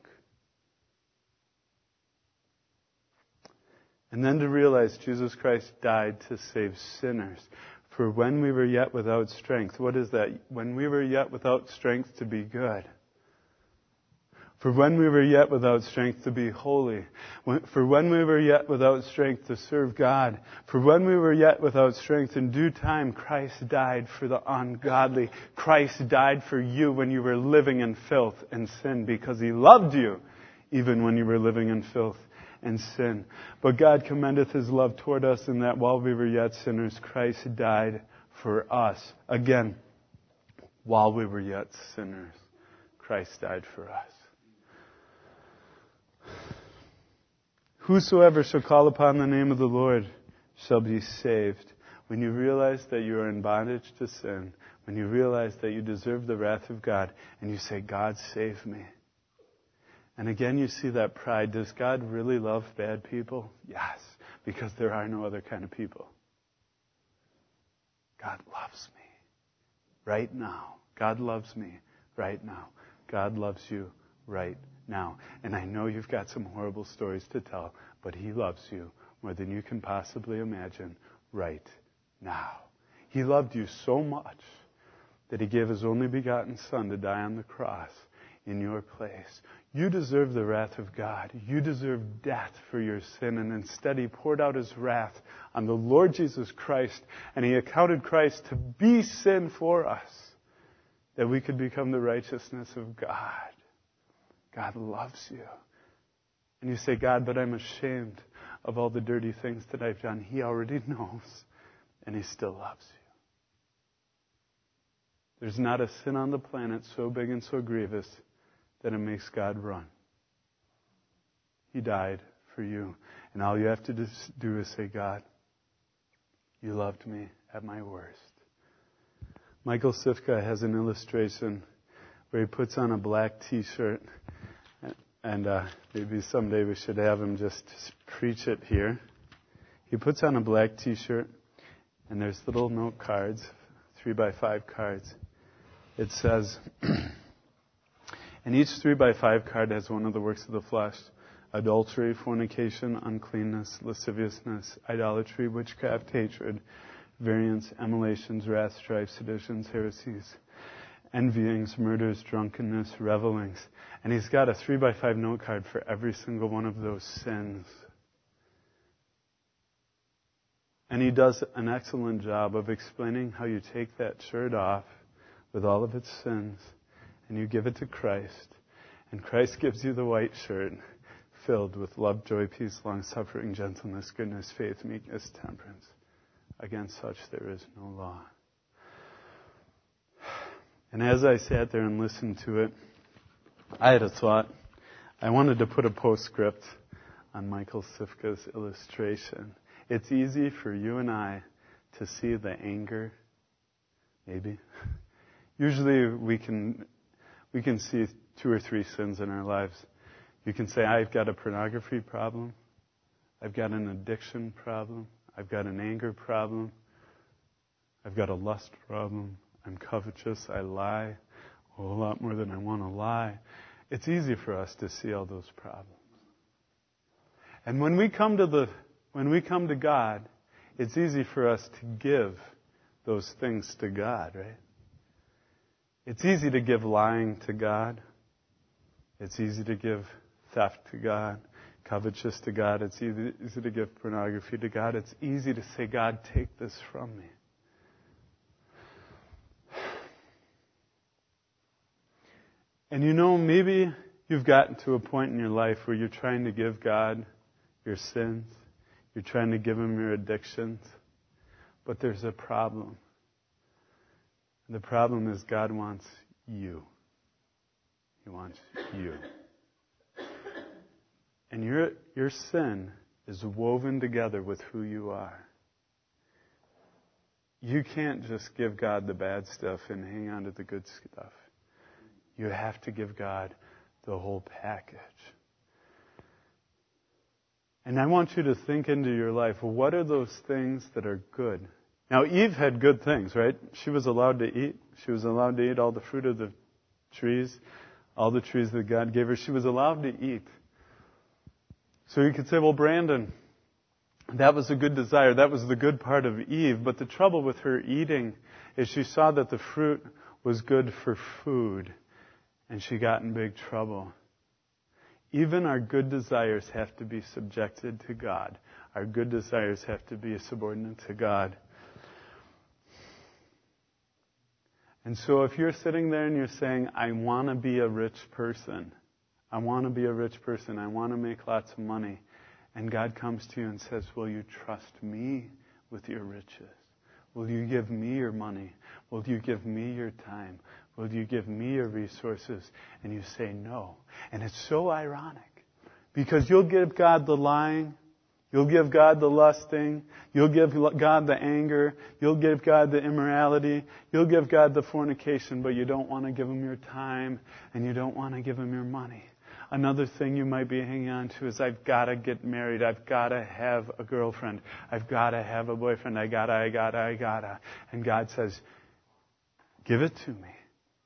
A: And then to realize Jesus Christ died to save sinners. For when we were yet without strength. What is that? When we were yet without strength to be good. For when we were yet without strength to be holy. For when we were yet without strength to serve God. For when we were yet without strength, in due time Christ died for the ungodly. Christ died for you when you were living in filth and sin, because He loved you even when you were living in filth and sin. But God commendeth His love toward us in that while we were yet sinners, Christ died for us. Again, while we were yet sinners, Christ died for us. Whosoever shall call upon the name of the Lord shall be saved. When you realize that you are in bondage to sin, when you realize that you deserve the wrath of God, and you say, God, save me. And again, you see that pride. Does God really love bad people? Yes, because there are no other kind of people. God loves me right now. God loves me right now. God loves you right now. And I know you've got some horrible stories to tell, but He loves you more than you can possibly imagine right now. He loved you so much that He gave His only begotten Son to die on the cross in your place. You deserve the wrath of God. You deserve death for your sin. And instead He poured out His wrath on the Lord Jesus Christ. And He accounted Christ to be sin for us, that we could become the righteousness of God. God loves you. And you say, God, but I'm ashamed of all the dirty things that I've done. He already knows. And He still loves you. There's not a sin on the planet so big and so grievous that it makes God run. He died for you. And all you have to do is say, God, you loved me at my worst. Michael Sifka has an illustration where he puts on a black t-shirt, and maybe someday we should have him just preach it here. He puts on a black t-shirt, and there's little note cards, 3x5 cards. It says, and each 3x5 card has one of the works of the flesh: adultery, fornication, uncleanness, lasciviousness, idolatry, witchcraft, hatred, variance, emulations, wrath, strife, seditions, heresies, envyings, murders, drunkenness, revelings. And he's got a 3x5 note card for every single one of those sins. And he does an excellent job of explaining how you take that shirt off with all of its sins and you give it to Christ. And Christ gives you the white shirt filled with love, joy, peace, long-suffering, gentleness, goodness, faith, meekness, temperance. Against such there is no law. And as I sat there and listened to it, I had a thought. I wanted to put a postscript on Michael Sifka's illustration. It's easy for you and I to see the anger, maybe. Usually we can see 2 or 3 sins in our lives. You can say, I've got a pornography problem. I've got an addiction problem. I've got an anger problem. I've got a lust problem. I'm covetous. I lie a whole lot more than I want to lie. It's easy for us to see all those problems. And when we come to God, it's easy for us to give those things to God, right? It's easy to give lying to God. It's easy to give theft to God, covetous to God. It's easy to give pornography to God. It's easy to say, God, take this from me. And maybe you've gotten to a point in your life where you're trying to give God your sins. You're trying to give Him your addictions. But there's a problem. The problem is God wants you. He wants you. And your sin is woven together with who you are. You can't just give God the bad stuff and hang on to the good stuff. You have to give God the whole package. And I want you to think into your life, what are those things that are good? Now, Eve had good things, right? She was allowed to eat. She was allowed to eat all the fruit of the trees, all the trees that God gave her. She was allowed to eat. So you could say, well, Brandon, that was a good desire. That was the good part of Eve. But the trouble with her eating is she saw that the fruit was good for food. And she got in big trouble. Even our good desires have to be subjected to God. Our good desires have to be subordinate to God. And so if you're sitting there and you're saying, I want to be a rich person. I want to be a rich person. I want to make lots of money. And God comes to you and says, will you trust me with your riches? Will you give me your money? Will you give me your time? Will you give me your resources? And you say no. And it's so ironic. Because you'll give God the lying. You'll give God the lusting. You'll give God the anger. You'll give God the immorality. You'll give God the fornication. But you don't want to give Him your time. And you don't want to give Him your money. Another thing you might be hanging on to is, I've got to get married. I've got to have a girlfriend. I've got to have a boyfriend. I gotta. And God says, give it to me.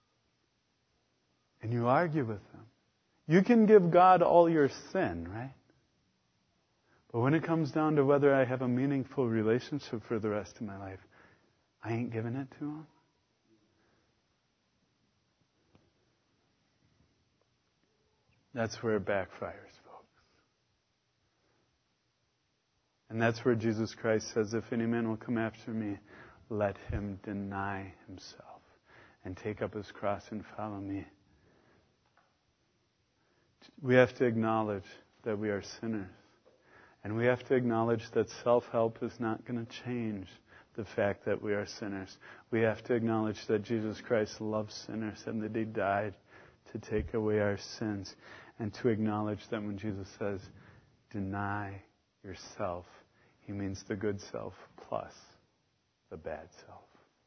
A: And you argue with Him. You can give God all your sin, right? But when it comes down to whether I have a meaningful relationship for the rest of my life, I ain't giving it to Him. That's where it backfires, folks. And that's where Jesus Christ says, if any man will come after me, let him deny himself and take up his cross and follow me. We have to acknowledge that we are sinners. And we have to acknowledge that self-help is not going to change the fact that we are sinners. We have to acknowledge that Jesus Christ loves sinners and that He died to take away our sins. And to acknowledge that when Jesus says, deny yourself, He means the good self plus the bad self.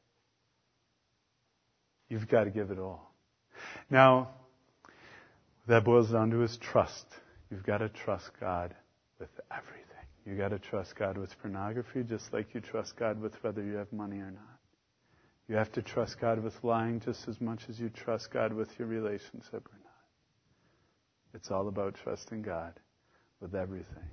A: You've got to give it all. Now, that boils down to is trust. You've got to trust God with everything. You've got to trust God with pornography just like you trust God with whether you have money or not. You have to trust God with lying just as much as you trust God with your relationship or not. It's all about trusting God with everything.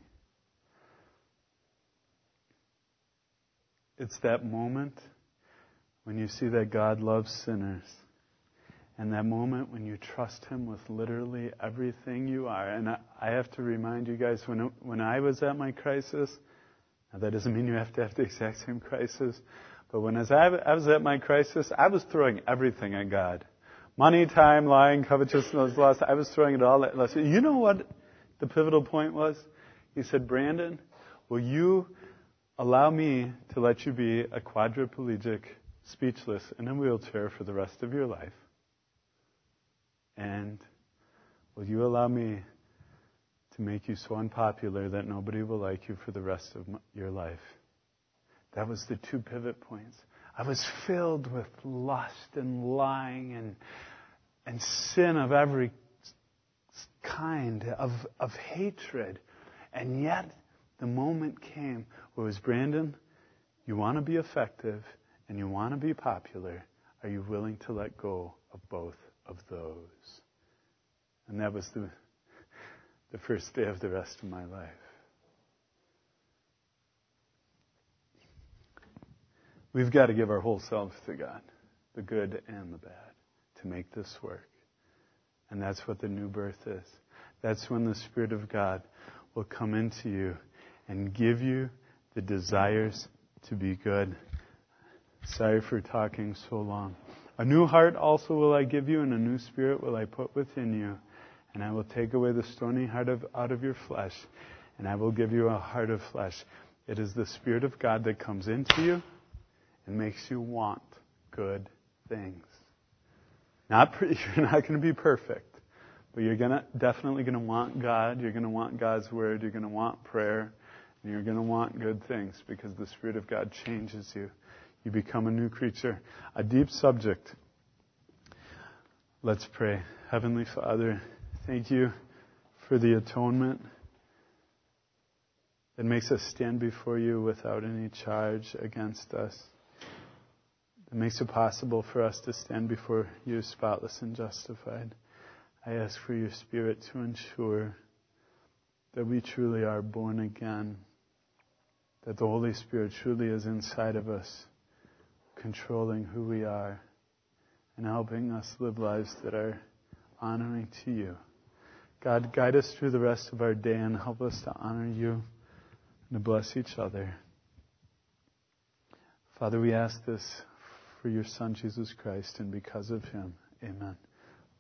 A: It's that moment when you see that God loves sinners. And that moment when you trust Him with literally everything you are. And I have to remind you guys, when I was at my crisis, now that doesn't mean you have to have the exact same crisis, but when I was at my crisis, I was throwing everything at God. Money, time, lying, covetousness, lust. I was throwing it all at lust. You know what the pivotal point was? He said, Brandon, will you allow me to let you be a quadriplegic, speechless, in a wheelchair for the rest of your life? And will you allow me to make you so unpopular that nobody will like you for the rest of your life. That was the 2 pivot points. I was filled with lust and lying and sin of every kind, of hatred. And yet, the moment came where it was, Brandon, you want to be effective and you want to be popular. Are you willing to let go of both of those? And that was the first day of the rest of my life. We've got to give our whole selves to God, the good and the bad, to make this work. And that's what the new birth is. That's when the Spirit of God will come into you and give you the desires to be good. Sorry for talking so long. A new heart also will I give you, and a new spirit will I put within you. And I will take away the stony heart out of your flesh, and I will give you a heart of flesh. It is the Spirit of God that comes into you and makes you want good things. You're not going to be perfect, but you're definitely going to want God. You're going to want God's Word. You're going to want prayer. And you're going to want good things because the Spirit of God changes you. You become a new creature. A deep subject. Let's pray. Heavenly Father, thank you for the atonement that makes us stand before you without any charge against us. That makes it possible for us to stand before you spotless and justified. I ask for your Spirit to ensure that we truly are born again, that the Holy Spirit truly is inside of us, controlling who we are and helping us live lives that are honoring to you. God, guide us through the rest of our day and help us to honor you and to bless each other. Father, we ask this for your Son, Jesus Christ, and because of him, amen.